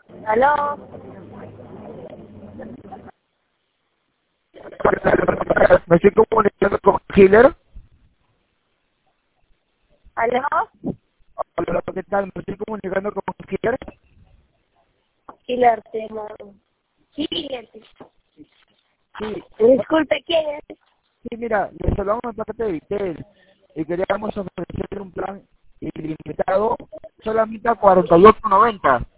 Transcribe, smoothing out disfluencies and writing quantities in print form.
¿Aló? Me estoy comunicando con Killer. ¿Aló? Hola, ¿qué tal? Me estoy comunicando con Killer. Killer, te mando. Killer. Sí, Disculpe, ¿quién es? sí, mira, les hablamos de parte de Vitel y queríamos ofrecerle un plan ilimitado solamente a 48.90.